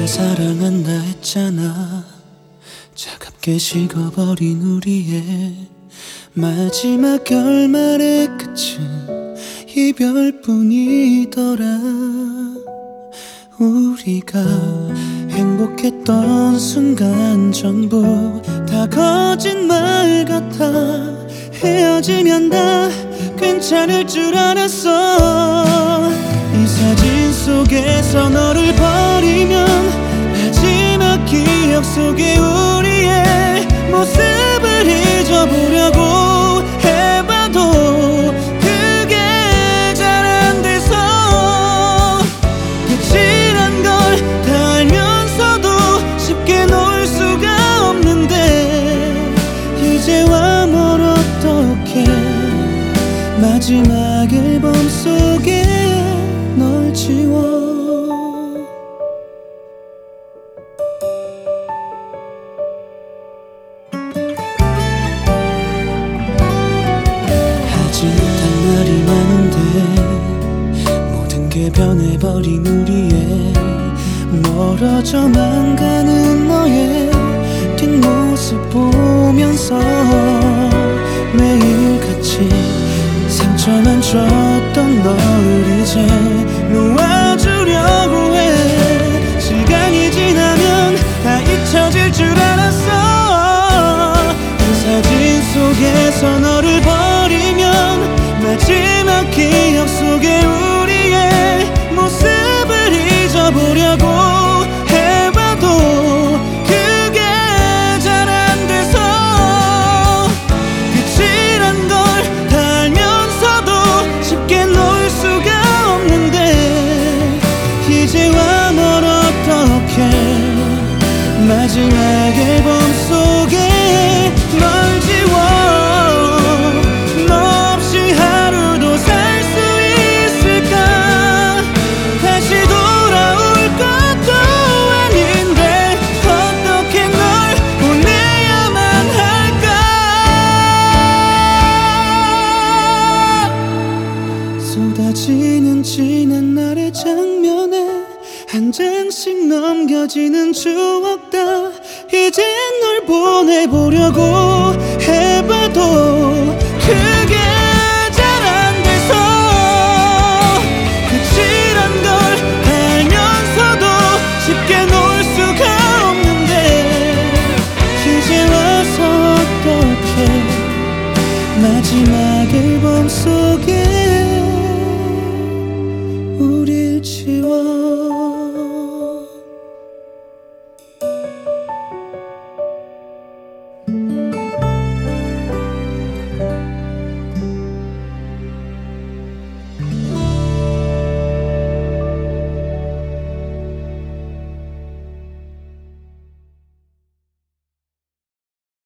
사랑한다 했잖아. 차갑게 식어버린 우리의 마지막 결말의 끝은 이별뿐이더라. 우리가 행복했던 순간 전부 다 거짓말 같아. 헤어지면 다 괜찮을 줄 알았어. 이 사진 속에서 너를 버리면 마지막 기억 속에 우리의 모습을 잊어보려고 해봐도 그게 잘 안 돼서. 끝이란 걸 다 알면서도 쉽게 놓을 수가 없는데 이제와 뭘 어떡해. 마지막 앨범 속에 널 지워. 하지 못한 말이 많은데 모든 게 변해버린 우리의 멀어져만 가는 너의 뒷모습 보면서 매일같이 상처만 줬던 너를 이제 놓아주려고 해. 시간이 지나면 다 잊혀질 줄 알았어. 그 사진 속에서 너를 버리면 마지막 기억 속에 우리의 모습을 잊어보려고 해봐도 그게 잘 안 돼서. 끝이란 걸 다 알면서도 쉽게 놓을 수가 없는데 이제와 뭘 어떡해. 마지막 앨범 속에 널 지워. 너 없이 하루도 살 수 있을까. 다시 돌아올 것도 아닌데 어떻게 널 보내야만 할까. 쏟아지는 지난 날의 장면에 한 장씩 넘겨지는 추억 다 이제 널 보내보려고 해봐도 그게 잘 안 돼서. 끝이란 걸 알면서도 쉽게 놓을 수가